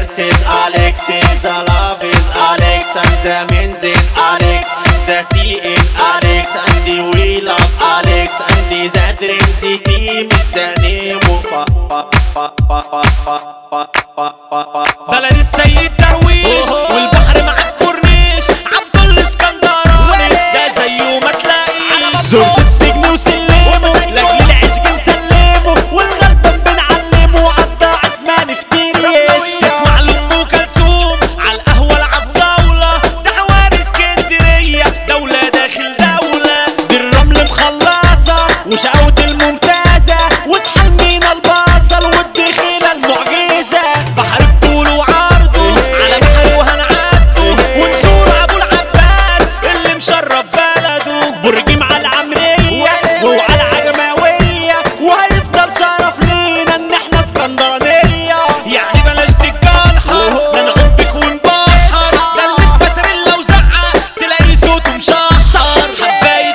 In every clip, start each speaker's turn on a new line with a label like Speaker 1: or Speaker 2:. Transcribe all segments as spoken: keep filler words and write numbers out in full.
Speaker 1: verse is Alexis, the love is Alex, and the means is Alex, the sea is Alex, and the we love Alex, and the dreams the team is the name of
Speaker 2: بلد السيد درويش والبحر مع الكورنيش عبد الاسكندراني ده زيه ما تلاقيش. زرت السجن وسلمه لاجل العيش بنسلمه والغلبان بنعلمه عالضاعت ما نفتريش. تسمع لأم كلثوم عالقهوة العب جولة ده حواري اسكندرية دولة داخل دولة. دي الرمل مخلصة وشقاوة الممتازة واصحى المينا البصل والدخيلة المعجزة. بحر بطوله وعرضه على بحر وهنعدوا ونزور ابو العباس اللي مشرف بلده. برج مع العمرية وعلى العجماوية وهيفضل شرف لينا ان احنا اسكندرانية. يعني بلاش تتجنحر لا نعوبك ونبحر قلب باتريلا وزعق تلاقي صوته مشحر. حباية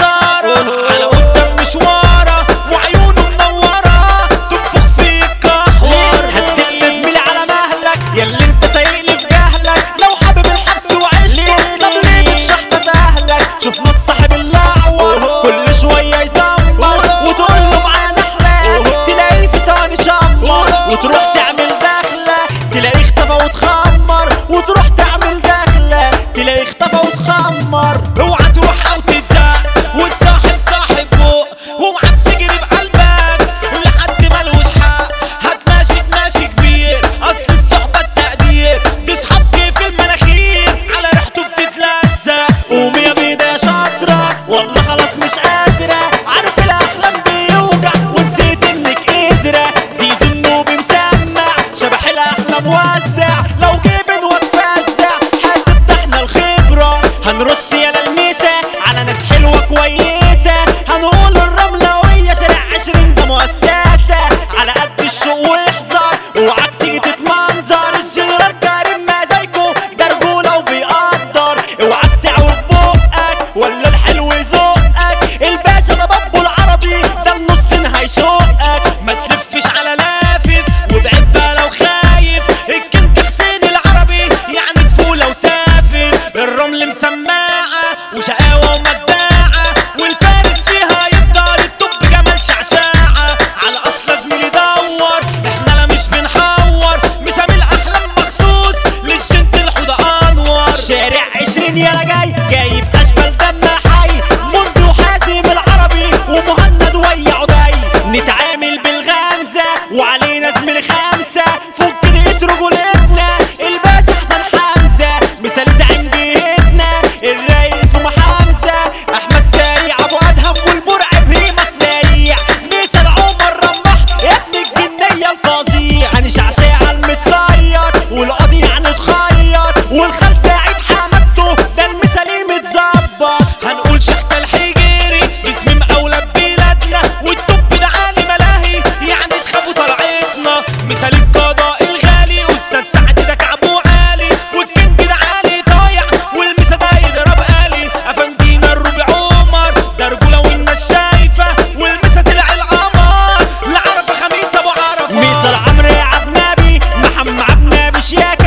Speaker 2: عنترة على قدام مشوارة وعيونه منورة تنفخ فيك كحور. هديك يا زميلي على مهلك ياللي انت سايقني في جهلك لو حابب الحبس وعشته طب ليه بتشحطط اهلك. شوف نص صاحب الاعور كل شوية يزمر وتقول له معانا احلى تلاقيه في ثواني شمر وتروح تعمل دخلة تلاقيه اختفى وتخمر وتروح تعمل دخلة تلاقيه اختفى وتخمر. اوعى تروح او تتزق وتصاحب صاحب فوق واوعى تجري بقلبك لحد ملوش حق. هتماشي تماشي كبير اصل الصحبة التقدير تصحاب كيف المناخير على ريحته بتتلزق. قومي يا بيضة يا شاطرة والله خلاص مش قادرة عارف الاحلام بيوجع ونسيت انك قادرة. زيزو النوبي مسمع شبح الاحلام وزع لو جيبن واتفزع حاسب ده احنا الخبرة. هنرص يالا الميسة على ناس حلوة كويسة هنقول الرملوية شارع عشرين ده مؤسسة على قد الشوق واحذر اوعاك تيجي تتمنظر. الجنرال كريم مزايكو ده رجولة وبيقدر اوعاك تعوج بقك ولا الحلو ذوقك. الباشا ده بابو العربي ده النص هيشوقك. ما تلفش على لافف وابعد بقى لو خايف الكنت حسين العربي يعني طفولة وسافر. الرمل مسماعة وشقاوة ومداعة والفارس فيها يفضل التوب جمال شعشاعة. على اصل زميلي دور احنا لا مش بنحور مسامي الاحلام مخصوص للجنت الحوضة انور. شارع عشرين يالا جاي جايب اشبال دم حي منذ وحازم العربي ومهند ويا عدي. نتعامل بالغمزة وعلينا زميلي خمسة فك دقيت رجولتنا الباشا حسن حمزة مثال زعيم بيتنا الرئيس ام حمزة احمد سريع ابو ادهم والمرعب هيما السريع. مثال عمر رمح ابن الجنية الفظيع. هاني شعشاع المتصيد والقاضي يعني اتخيط والخال سعيد حمدته ده المثالي متظبط. هنقول شحتة الحجيري باسم مقاولة ببلادنا والتوب ده عالي ملاهي يعني تخافوا طلعتنا. مثال القضاء الغالي استاذ سعد ده كعبه عالي والكنج ده عالي ضايع والمسا ده يضرب آلي. افندينا الربع عمر ده رجولة والناس شايفة والمسا طلع القمر لعرفة خميس ابو عرفة. مثال عمرو عبد النبي محمد عبد النبي شياكة